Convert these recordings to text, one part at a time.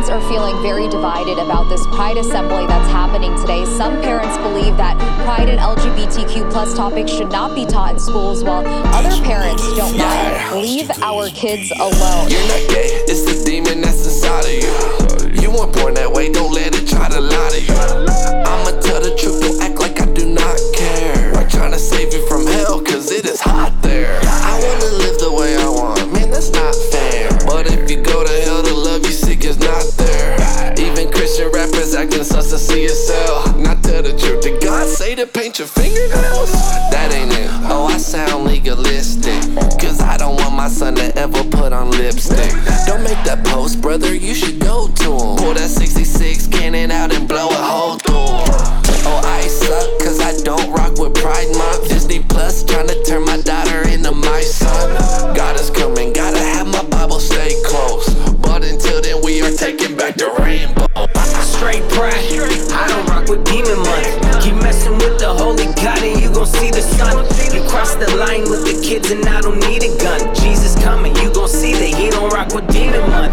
are feeling very divided about this Pride Assembly that's happening today. Some parents believe that Pride and LGBTQ plus topics should not be taught in schools, while other parents don't mind. Leave our kids alone. You're not gay, it's the demon that's inside of you. You weren't born that way, don't let it try to lie to you. I'ma tell the truth, don't act like I do not care. I'm trying to save you from hell, cause it is hot there. I wanna live the way I want, man, that's not fair. But if you go to hell, the love you seek is not there. Even Christian rappers acting sus to see yourself. Not tell the truth, did God say to paint your fingernails? That ain't it, oh I sound legalistic, cause I don't want my son to ever put on lipstick. Don't make that post, brother, you should go to him. Pull that 66 cannon out and blow a hole through him. Oh, I suck cause I don't rock with Pride Month. Disney Plus tryna turn my daughter into my son. God is coming, gotta have my Bible stay close. But until then we are taking back the rainbow. Straight pride, I don't rock with demon month. Keep messing with the holy God and you gon' see the sun. You cross the line with the kids and I don't need a gun. Jesus coming, you gon' see that he don't rock with demon month.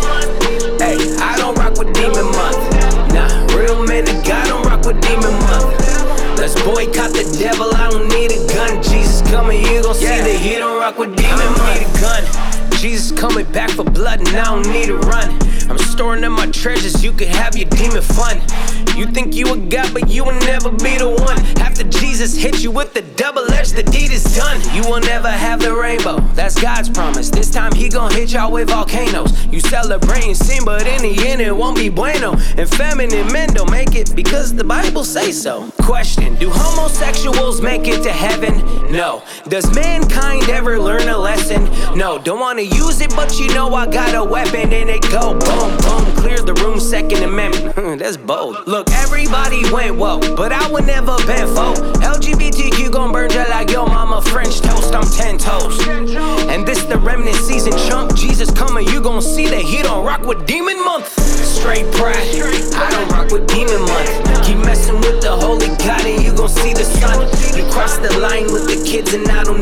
Hey, I don't rock with demon month. Nah, real men of God don't rock with demon month. Let's boycott the devil, I don't need a gun. Jesus coming, you gon' see that he don't rock with demon month. Need a gun. Jesus coming back for blood and I don't need to run. I'm storing up my treasures, you can have your demon fun. You think you a god, but you will never be the one. After Jesus hit you with the double-edged, the deed is done. You will never have the rainbow, that's God's promise. This time he gon' hit y'all with volcanoes. You celebrating sin, but in the end it won't be bueno. And feminine men don't make it because the Bible say so. Question, do homosexuals make it to heaven? No. Does mankind ever learn a lesson? No. Don't wanna use it, but you know I got a weapon and it go boom, boom. Clear the room, Second Amendment. That's bold. Look, everybody went woke, but I would never bend foe. LGBTQ gon' burn just like your mama French toast. I'm 10 toes. And this the remnant season, chump. Jesus coming, you gon' see that he don't rock with demon month. Straight pride, I don't rock with demon month. Keep messing with the holy God and you gon' see the sun. You cross the line with the kids and I don't